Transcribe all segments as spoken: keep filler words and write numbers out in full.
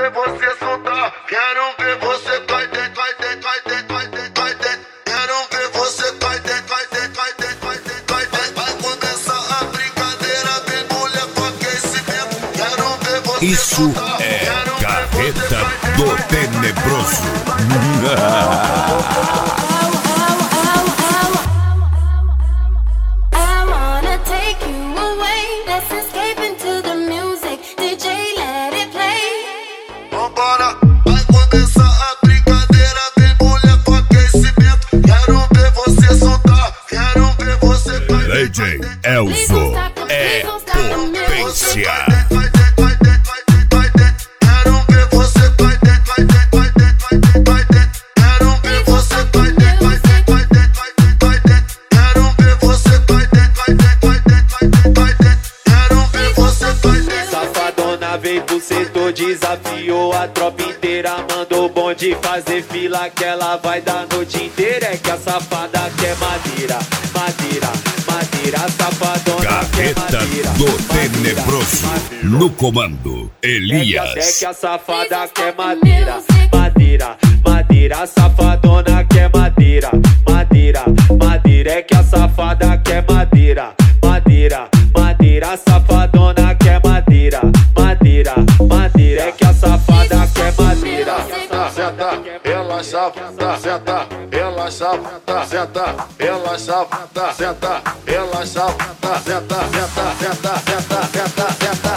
ver você soltar, quero ver você cai dentro, cai dentro, cai dentro, cai dentro, cai dentro. Quero ver você cai dentro, cai dentro, cai dentro, cai dentro, cai dentro. Vai começar a brincadeira, vem mulher com aquecimento. Quero ver você Isso soltar, é quero ver Carreta você cai dentro, do cai dentro, Tenebroso. Vambora, vai começar a brincadeira, vem mulher com aquecimento. Quero ver você soltar, quero ver você cair. D J Elzo é potência. Quero ver você cair dentro, cai dentro, cai dentro, cai dentro, cai dentro. Quero ver você cair dentro, cai dentro, cai dentro, cai dentro, cai dentro. Quero ver você cair dentro, cai dentro, cai dentro, cai dentro, cai dentro. Quero ver você cair dentro. Safadona veio pro setor, desafiou a tropa inteira. Mandou o bonde fazer fila que ela vai dar a noite inteira. É que a safada quer madeira, madeira, madeira. A safadona quer Carreta madeira, do madeira, Tenebroso. madeira. No comando, É que, a, é Elias. que a safada quer madeira, madeira, madeira. A safadona quer madeira, madeira, madeira. É que a safada quer madeira, madeira, madeira. A safadona quer madeira, madeira, madeira. É que a safada quer madeira. Senta, relaxa, senta, relaxa, senta, relaxa, senta, relaxa, senta, senta, senta, senta, senta,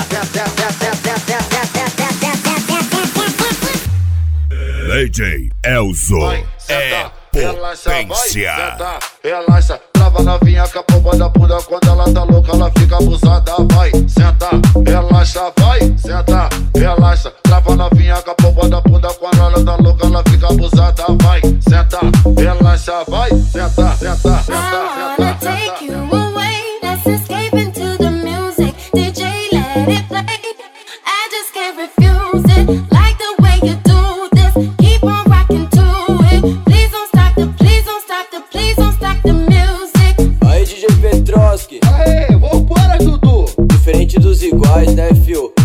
D J Elzo é potência. Senta, relaxa, trava novinha com a pomba da bunda. Quando ela tá louca, ela fica abusada. Vai, senta, relaxa, vai, senta, relaxa, trava novinha com a pomba da bunda. Quando ela tá louca, ela fica abusada. Vai, senta, relaxa, vai, senta, senta, senta, senta. Aí, D J Petroski. Aê, vambora, Dudu. Diferente dos iguais, né, fio?